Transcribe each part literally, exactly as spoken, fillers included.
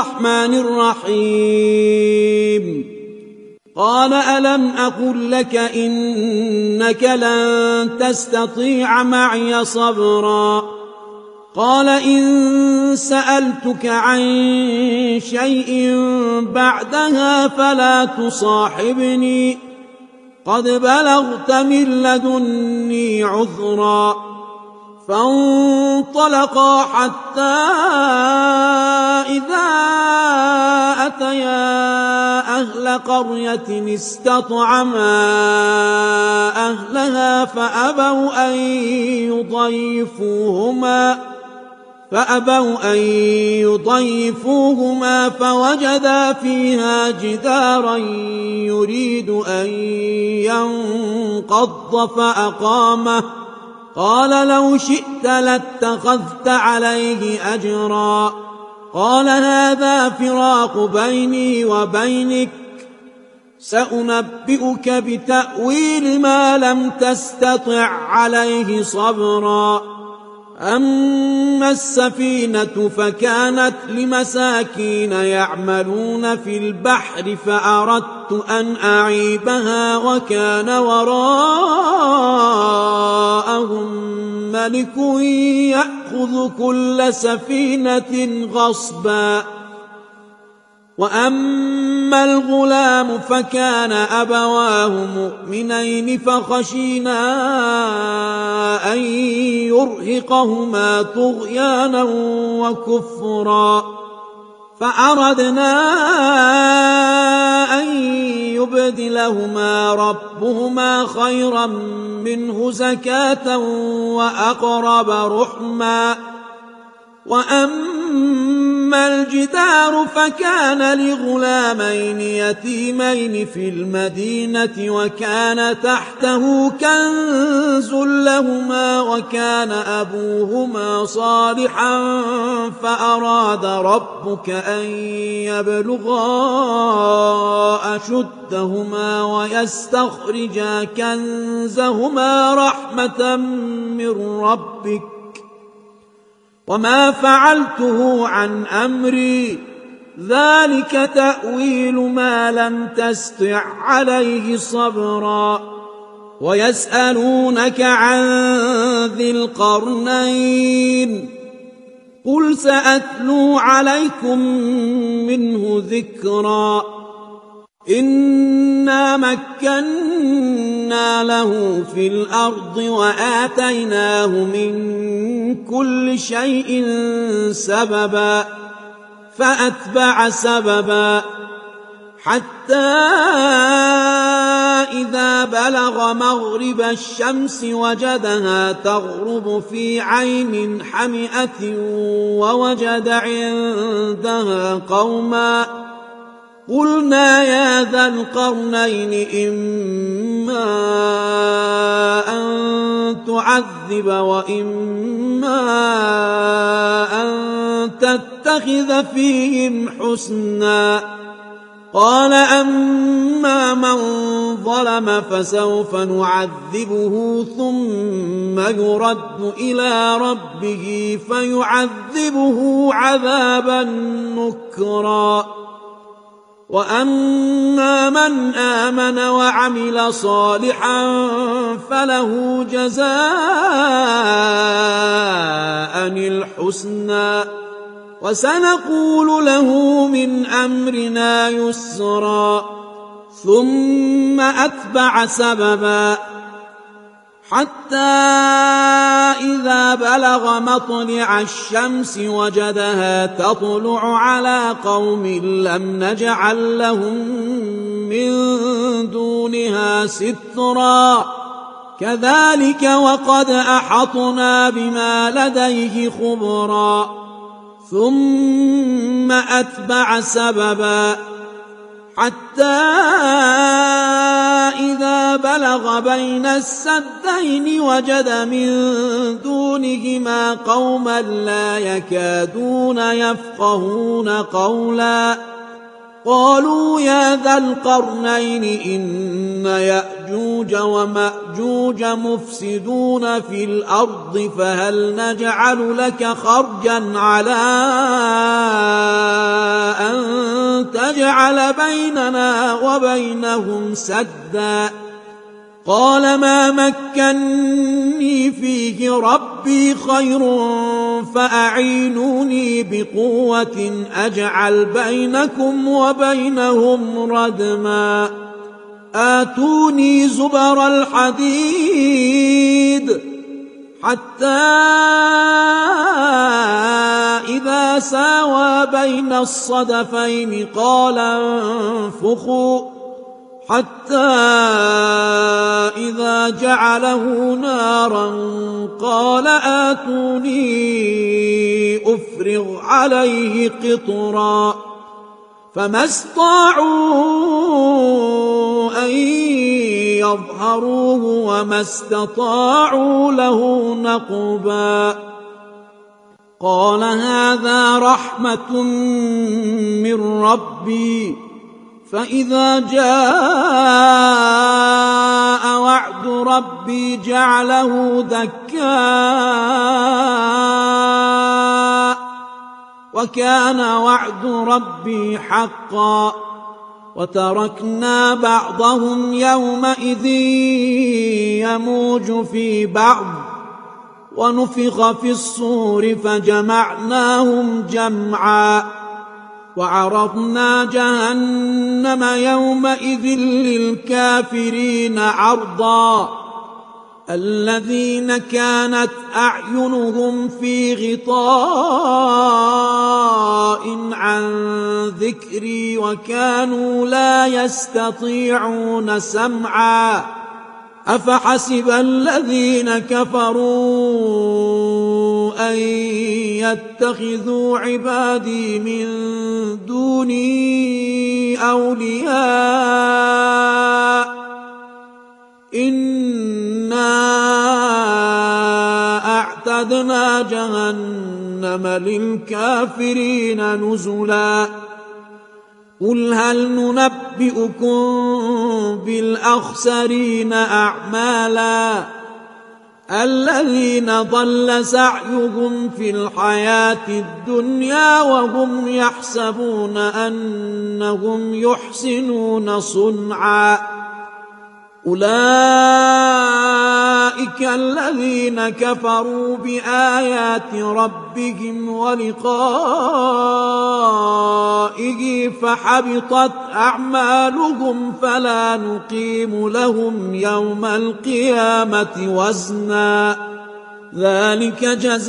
الرحمن الرحيم قال ألم أقل لك إنك لن تستطيع معي صبرا قال إن سألتك عن شيء بعدها فلا تصاحبني قد بلغت من لدني عذرا فانطلقا حتى إذا أتيا أهل قرية استطعما أهلها فأبوا أن يضيفوهما فأبوا أن يضيفوهما فوجدا فيها جدارا يريد أن ينقض فأقامه قال لو شئت لاتخذت عليه أجرا قال هذا فراق بيني وبينك سأنبئك بتأويل ما لم تستطع عليه صبرا أما السفينة فكانت لمساكين يعملون في البحر فأردت أن أعيبها وكان وراءهم ملك يأخذ كل سفينة غصبا وأما الغلام فكان أبواه مؤمنين فخشينا أن يرهقهما طغيانا وكفرا فأردنا أن يبدلهما ربهما خيرا منه زكاة وأقرب رحما وأما الجدار فكان لغلامين يتيمين في المدينة وكان تحته كنز لهما وكان أبوهما صالحا فأراد ربك أن يبلغا أشدهما ويستخرجا كنزهما رحمة من ربك وما فعلته عن أمري ذلك تأويل ما لم تستطع عليه صبرا ويسألونك عن ذي القرنين قل سأتلو عليكم منه ذكرا إنا مكنا له في الأرض وآتيناه من كل شيء سببا فأتبع سببا حتى إذا بلغ مغرب الشمس وجدها تغرب في عين حمئة ووجد عندها قوما قلنا يا ذا القرنين إما أن تعذب وإما أن تتخذ فيهم حسنا قال أما من ظلم فسوف نعذبه ثم يرد إلى ربه فيعذبه عذابا نكرا وأما من آمن وعمل صالحا فله جزاء الحسنى وسنقول له من أمرنا يسرا ثم أتبع سببا حتى إذا بلغ مطلع الشمس وجدها تطلع على قوم لم نجعل لهم من دونها سترا كذلك وقد أحطنا بما لديه خبرا ثم أتبع سببا حتى إذا بلغ بين السدين وجد من دونهما قوما لا يكادون يفقهون قولا قالوا يا ذا القرنين إن يأجوج ومأجوج مفسدون في الأرض فهل نجعل لك خرجا على فجعل بيننا وبينهم سدا قال ما مكني فيه ربي خير فأعينوني بقوة أجعل بينكم وبينهم ردما آتوني زبر الحديد حتى إذا ساوى بين الصدفين قال انفخوا حتى إذا جعله نارا قال آتوني أفرغ عليه قطرا فما استطاعوا أن يظهروه وما استطاعوا له نقبا قال هذا رحمة من ربي فإذا جاء وعد ربي جعله دكاء وكان وعد ربي حقا وتركنا بعضهم يومئذ يموج في بعض ونفخ في الصور فجمعناهم جمعا وعرضنا جهنم يومئذ للكافرين عرضا الذين كانت أعينهم في غطاء عن ذكري وكانوا لا يستطيعون سمعا أفحسب الذين كفروا أن يتخذوا عبادي من دوني أولياء إنا أعتدنا جهنم للكافرين نزلا قل هل ننبئكم بالأخسرين أعمالا الذين ضل سعيهم في الحياة الدنيا وهم يحسبون أنهم يحسنون صنعا أولئك الذين كفروا بآيات ربهم ولقائه فحبطت أعمالهم فلا نقيم لهم يوم القيامة وزنا ذلك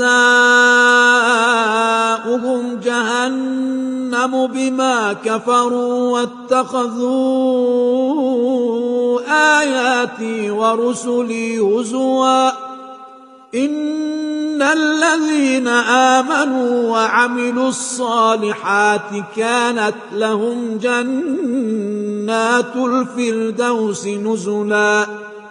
جزاؤهم جهنم بما كفروا واتخذوا آياتي ورسلي هزوا إن الذين آمنوا وعملوا الصالحات كانت لهم جنات الفردوس نزلا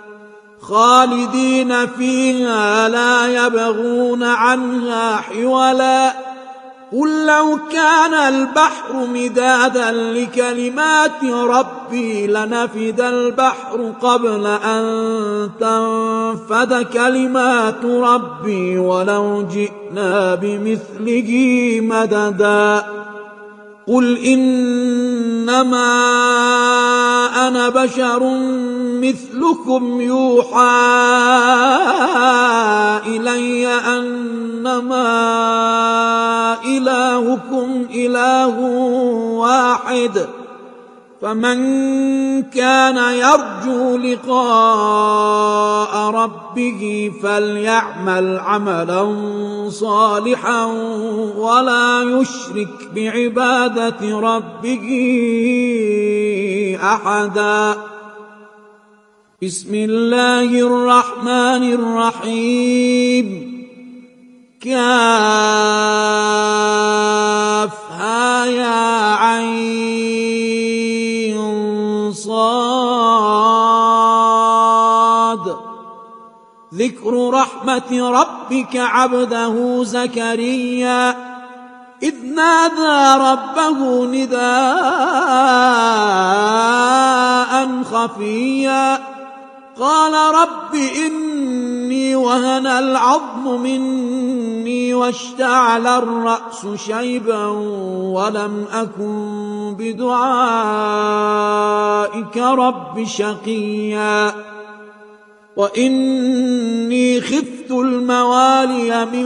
خالدين فيها لا يبغون عنها حولا قل لو كان البحر مدادا لكلمات ربي لنفد البحر قبل أن تنفد كلمات ربي ولو جئنا بمثله مددا قل إنما أنا بشر مثلكم يوحى إلي أنما إلهكم إله واحد فمن كان يرجو لقاء ربه فليعمل عملا صالحا ولا يشرك بعبادة ربه أحدا بسم الله الرحمن الرحيم كافها يا عين صاد ذكر رحمة ربك عبده زكريا إذ نادى ربه نداء خفيا قال رب إني وهن العظم مني واشتعل الرأس شيبا ولم أكن بدعائك رب شقيا وإني خفت الموالي من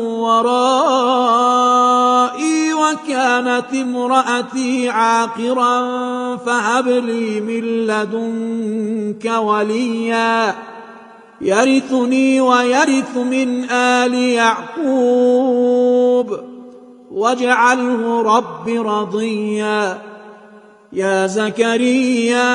ورائي وكانت امرأتي عاقرا فهب لي من لدنك وليا يرثني ويرث من آل يعقوب واجعله رب رضيا يا زكريا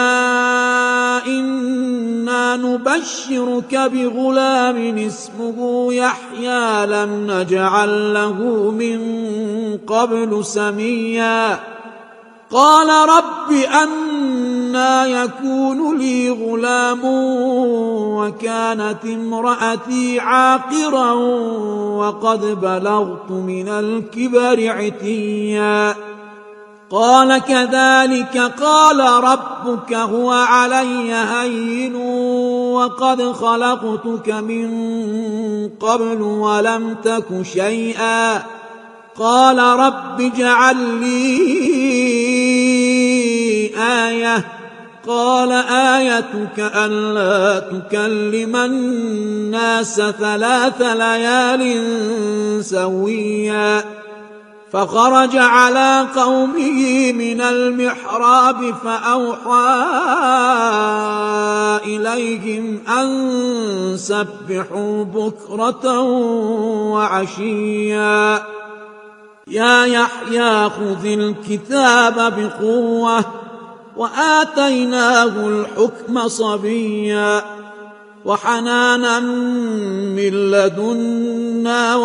إنا نبشرك بغلام اسمه يحيى لم نجعل له من قبل سميا قال رب أنى يكون لي غلام وكانت امرأتي عاقرا وقد بلغت من الكبر عتيا قال كذلك قال ربك هو علي هين وقد خلقتك من قبل ولم تك شيئا قال رب اجعل لي آية قال آيتك ألا تكلم الناس ثلاث ليال سويا فخرج على قومه من المحراب فأوحى إليهم أن سبحوا بكرة وعشيا يا يحيى خذ الكتاب بقوة وآتيناه الحكم صبيا وحنانا من لدنا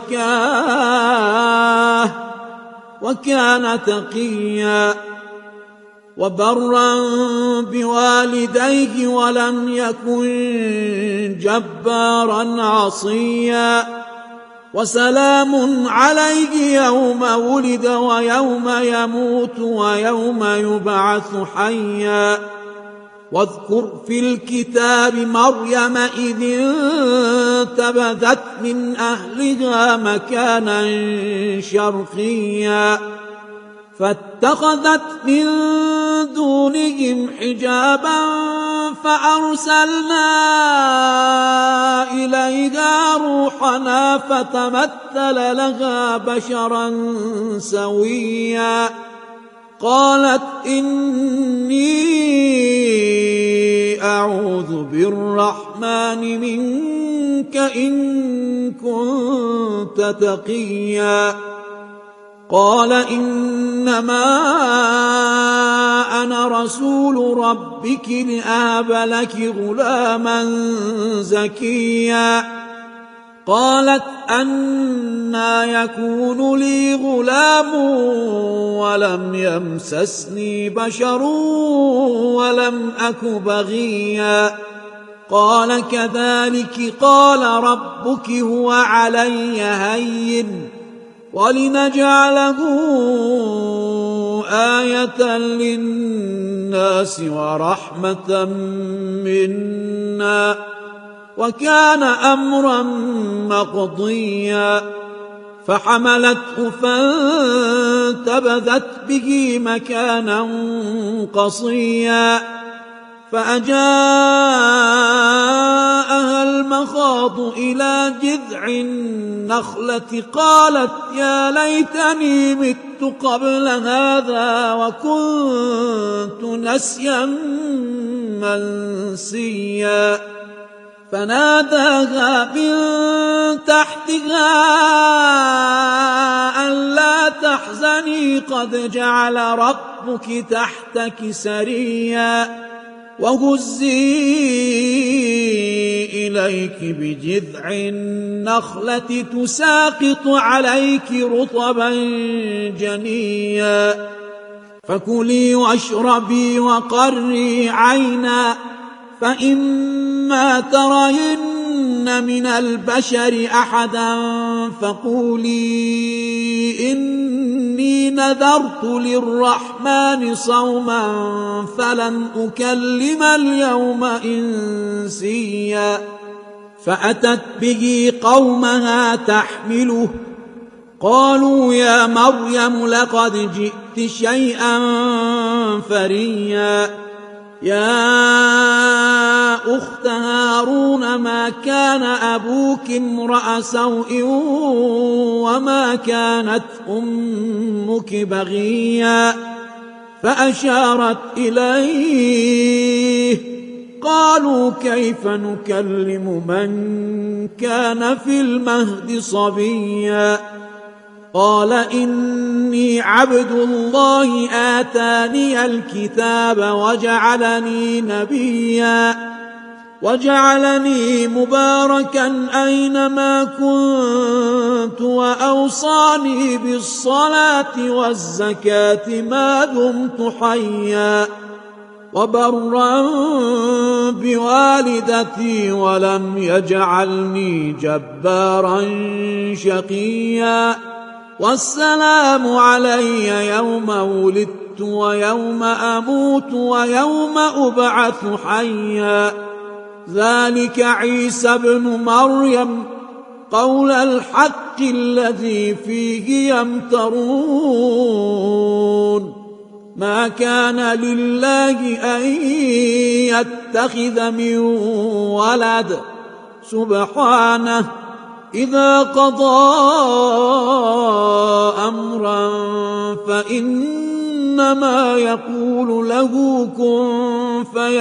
وزكاه وكان تقيا وبرا بوالديه ولم يكن جبارا عصيا وسلام عليه يوم ولد ويوم يموت ويوم يبعث حيا واذكر في الكتاب مريم إذ انتبذت من أهلها مكانا شرقيا فاتخذت من دونهم حجابا فأرسلنا إليها روحنا فتمثل لها بشرا سويا قالت إني أعوذ بالرحمن منك إن كنت تقيا قال إنما أنا رسول ربك لأهب لك غلاما زكيا قالت أنى يكون لي غلام ولم يمسسني بشر ولم أك بغيا قال كذلك قال ربك هو علي هين ولنجعله آية للناس ورحمة منا وكان أمرا مقضيا فحملته فانتبذت به مكانا قصيا فأجاءها المخاض إلى جذع النخلة قالت يا ليتني مت قبل هذا وكنت نسيا منسيا فناداها من تحتها ألا تحزني قد جعل ربك تحتك سريا وهزي إليك بجذع النخلة تساقط عليك رطبا جنيا فكلي واشربي وقري عينا فإما ترين من البشر أحدا فقولي إني نذرت للرحمن صوما فلن أكلم اليوم إنسيا فأتت به قومها تحمله قالوا يا مريم لقد جئت شيئا فريا يا أخت هارون ما كان أبوك امرأ سوء وما كانت أمك بغيا فأشارت إليه قالوا كيف نكلم من كان في المهد صبيا قال إني عبد الله آتاني الكتاب وجعلني نبيا وجعلني مباركا أينما كنت وأوصاني بالصلاة والزكاة ما دمت حيا وبرا بوالدتي ولم يجعلني جبارا شقيا والسلام علي يوم ولدت ويوم أموت ويوم أبعث حيا ذلك عيسى ابن مريم قول الحق الذي فيه يمترون ما كان لله أن يتخذ من ولد سبحانه إذا قضى أمرا فإنما يقول له كن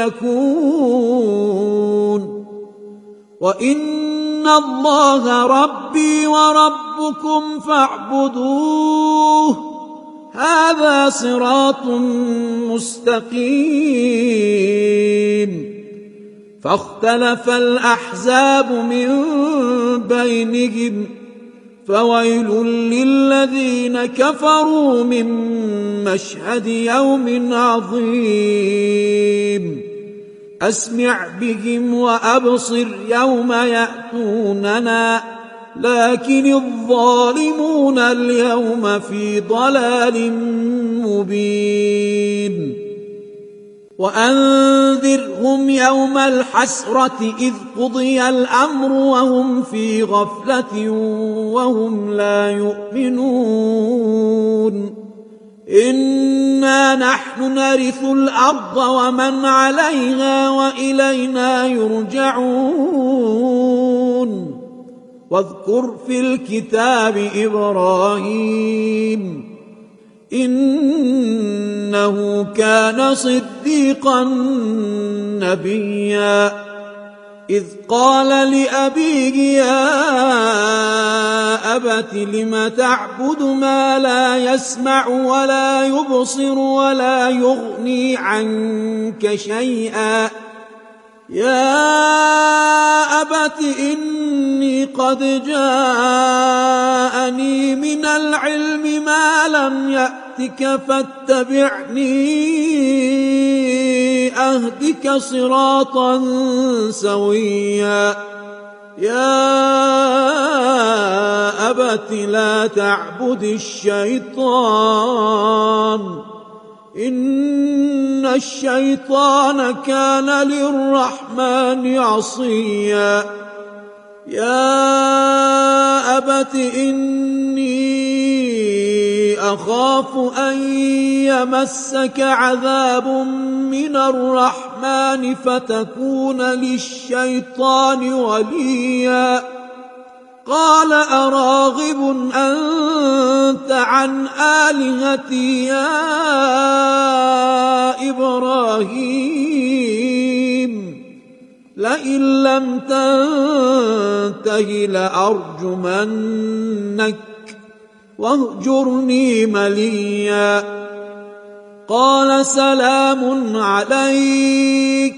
فيكون وإن الله ربي وربكم فاعبدوه هذا صراط مستقيم فاختلف الأحزاب من بينهم فويل للذين كفروا من مشهد يوم عظيم أسمع بهم وأبصر يوم يأتوننا لكن الظالمون اليوم في ضلال مبين وأنذرهم يوم الحسرة إذ قضي الأمر وهم في غفلة وهم لا يؤمنون إنا نحن نرث الأرض ومن عليها وإلينا يرجعون واذكر في الكتاب إبراهيم إنه كان صديقا نبيا إذ قال لأبيه يا أبت لم تعبد ما لا يسمع ولا يبصر ولا يغني عنك شيئا يا أبت إني قد جاءني من العلم ما لم يأتك فاتبعني أهدك صراطا سويا يا أبت لا تعبد الشيطان إن الشيطان كان للرحمن عصيا يا أبت إني أخاف أن يمسك عذاب من الرحمن فتكون للشيطان وليا قال أراغب أنت عن آلهتي يا إبراهيم لئن لم تنته لأرجمنك واهجرني مليا قال سلام عليك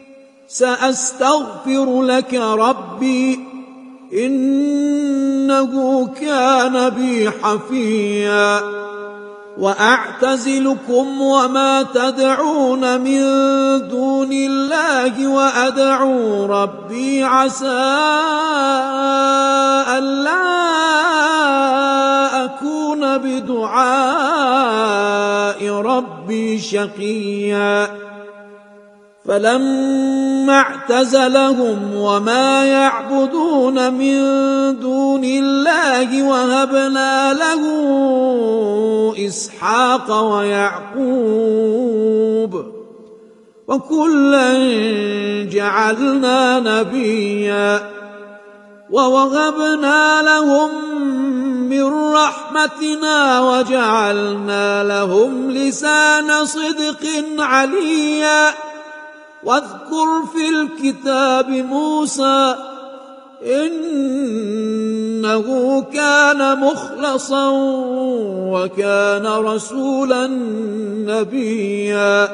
سأستغفر لك ربي إنه كان بي حفيا وأعتزلكم وما تدعون من دون الله وأدعو ربي عسى ألا أكون بدعاء ربي شقيا فلما اعتزلهم وما يعبدون من دون الله وهبنا له إسحاق ويعقوب وكلا جعلنا نبيا ووهبنا لهم من رحمتنا وجعلنا لهم لسان صدق عليا واذكر في الكتاب موسى إنه كان مخلصا وكان رسولا نبيا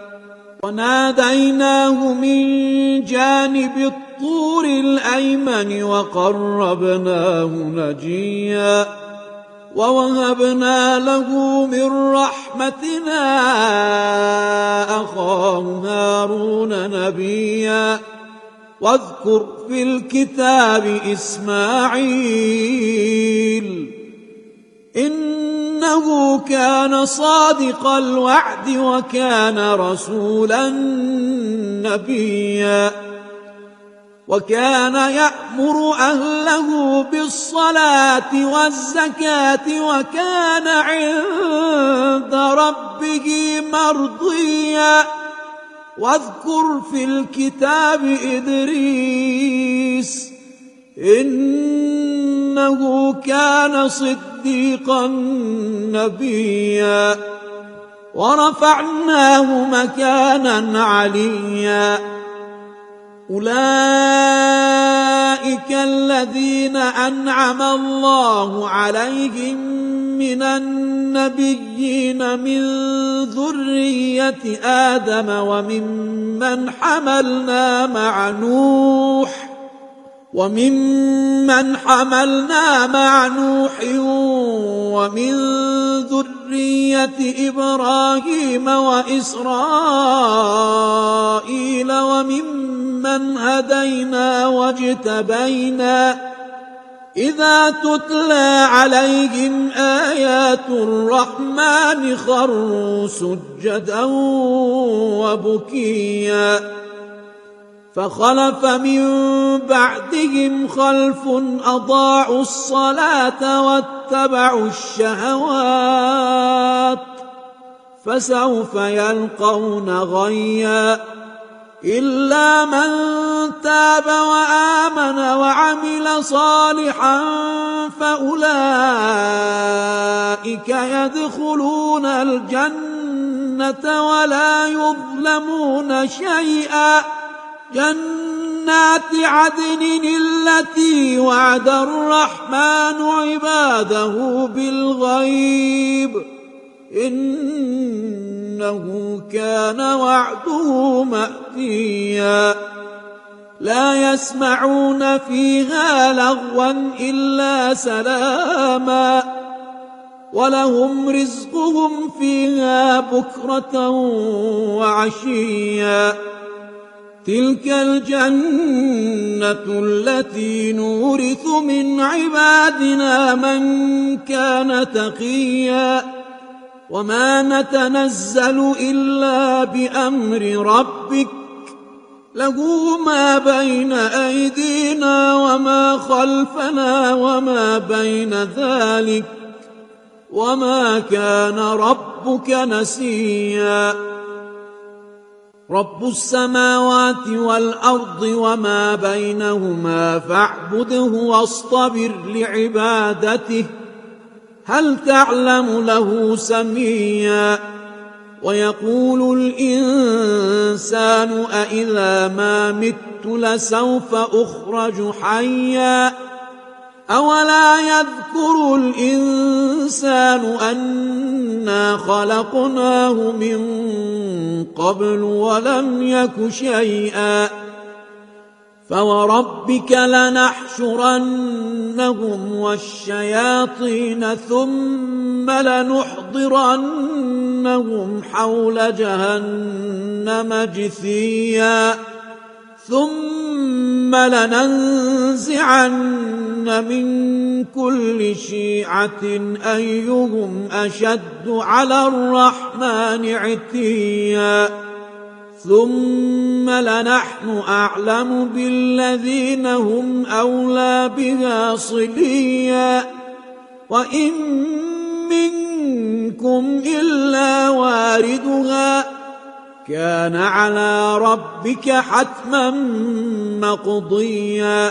وناديناه من جانب الطور الأيمن وقربناه نجيا ووهبنا له من رحمتنا أخاه هارون نبيا واذكر في الكتاب إسماعيل إنه كان صادق الوعد وكان رسولا نبيا وكان يأمر أهله بالصلاة والزكاة وكان عند ربه مرضيا واذكر في الكتاب إدريس إنه كان صديقا نبيا ورفعناه مكانا عليا أولئك الذين أنعم الله عليهم من النبيين من ذرية آدم وممن حملنا مع نوح وممن حملنا مع نوح ومن ذرية إبراهيم وإسرائيل وممن هدينا واجتبينا إذا تتلى عليهم آيات الرحمن خروا سجدا وبكيا فخلف من بعدهم خلف أضاعوا الصلاة واتبعوا الشهوات فسوف يلقون غيا إلا من تاب وآمن وعمل صالحا فأولئك يدخلون الجنة ولا يظلمون شيئا جنات عدن التي وعد الرحمن عباده بالغيب إنه كان وعده مأتيا لا يسمعون فيها لغوا إلا سلاما ولهم رزقهم فيها بكرة وعشيا تلك الجنة التي نورث من عبادنا من كان تقيا وما نتنزل إلا بأمر ربك له ما بين أيدينا وما خلفنا وما بين ذلك وما كان ربك نسيا رب السماوات والأرض وما بينهما فاعبده واصطبر لعبادته هل تعلم له سميا ويقول الإنسان أإذا ما مت لسوف أخرج حيا أولا يذكر الإنسان أنا خلقناه من قبل ولم يك شيئا فوربك لنحشرنهم والشياطين ثم لنحضرنهم حول جهنم جثيا ثم لننزعن من كل شيعة أيهم أشد على الرحمن عتيا ثم لنحن أعلم بالذين هم أولى بها صليا وإن منكم إلا واردها كان على ربك حتما مقضيا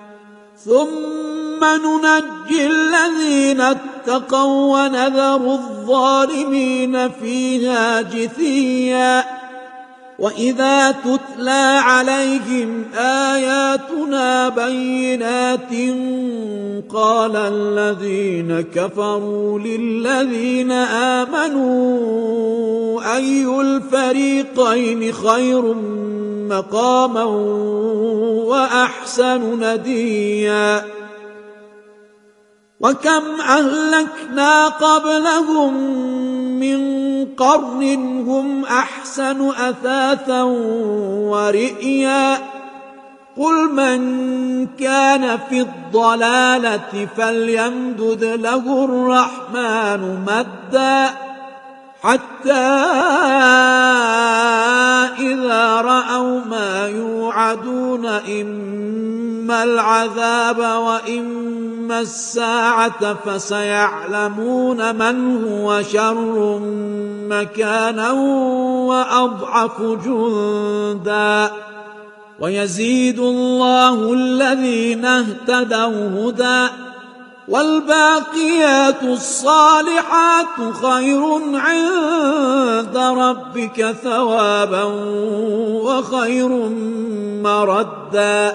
ثم ننجي الذين اتقوا ونذر الظالمين فيها جثيا وإذا تتلى عليهم آياتنا بينات قال الذين كفروا للذين آمنوا أي الفريقين خير مقاما وأحسن نديا وكم أهلكنا قبلهم من قرن هم أحسن أثاثا ورئيا قل من كان في الضلالة فليمدد له الرحمن مدا حتى إذا رأوا ما يوعدون إما العذاب وإما الساعة فسيعلمون من هو شر مكانا وأضعف جندا ويزيد الله الذين اهتدوا هدى والباقيات الصالحات خير عند ربك ثوابا وخير مردا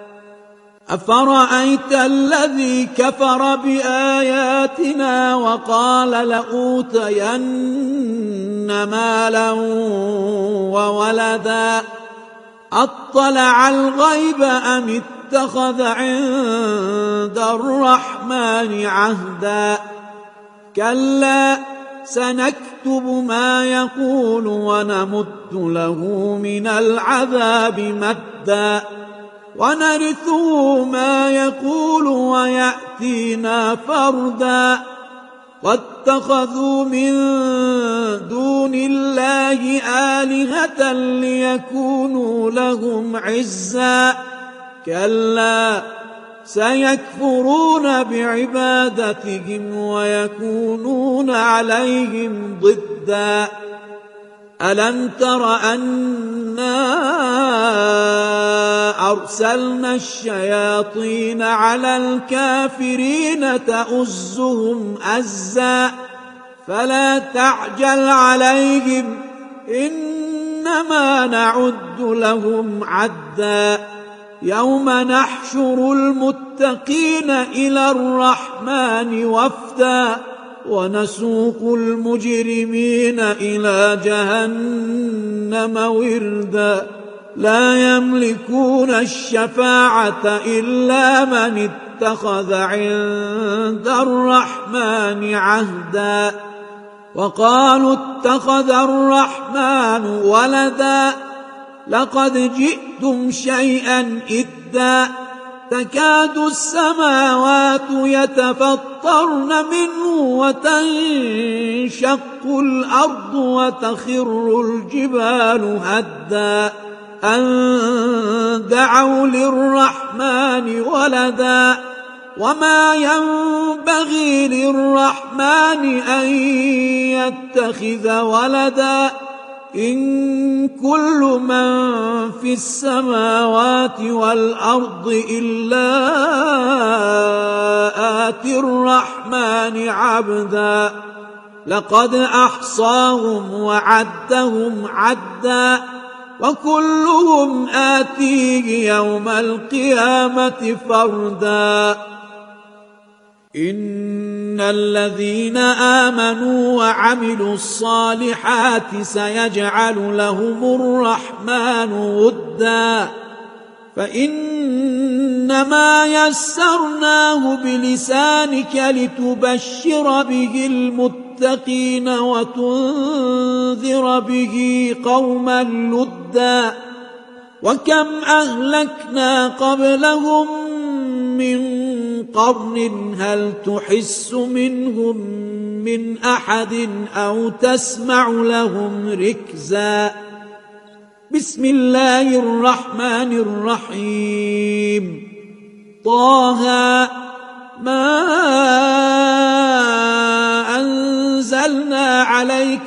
أفرأيت الذي كفر بآياتنا وقال لأوتين مالا وولدا أطلع الغيب أم اتخذ عند الرحمن عهدا كلا سنكتب ما يقول ونمد له من العذاب مدا ونرثه ما يقول ويأتينا فردا واتخذوا من دون الله آلهة ليكونوا لهم عزا كلا سيكفرون بعبادتهم ويكونون عليهم ضدا ألم تر أنا أرسلنا الشياطين على الكافرين تؤزهم أزا فلا تعجل عليهم إنما نعد لهم عدا يوم نحشر المتقين إلى الرحمن وفدا ونسوق المجرمين إلى جهنم وردا لا يملكون الشفاعة إلا من اتخذ عند الرحمن عهدا وقالوا اتخذ الرحمن ولدا لقد جئتم شيئا إدا تكاد السماوات يتفطرن منه وتنشق الأرض وتخر الجبال هدا أن دعوا للرحمن ولدا وما ينبغي للرحمن أن يتخذ ولدا إن كل من في السماوات والأرض إلا آتي الرحمن عبدا لقد أحصاهم وعدهم عدا وكلهم آتيه يوم القيامة فردا إن الذين آمنوا وعملوا الصالحات سيجعل لهم الرحمن ودا فإنما يسرناه بلسانك لتبشر به المتقين وتنذر به قوما لدا وكم أهلكنا قبلهم من قرن هل تحس منهم من أحد أو تسمع لهم ركزا. بسم الله الرحمن الرحيم. طه ما أنزلنا عليك